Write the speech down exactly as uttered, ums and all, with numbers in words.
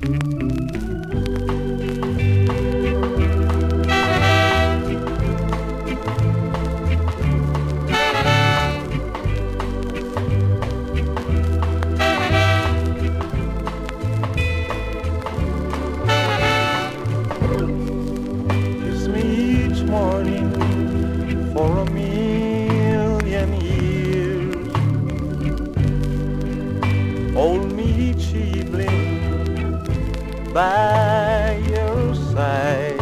Kiss me each morning for a million years. Hold me each evening by your side.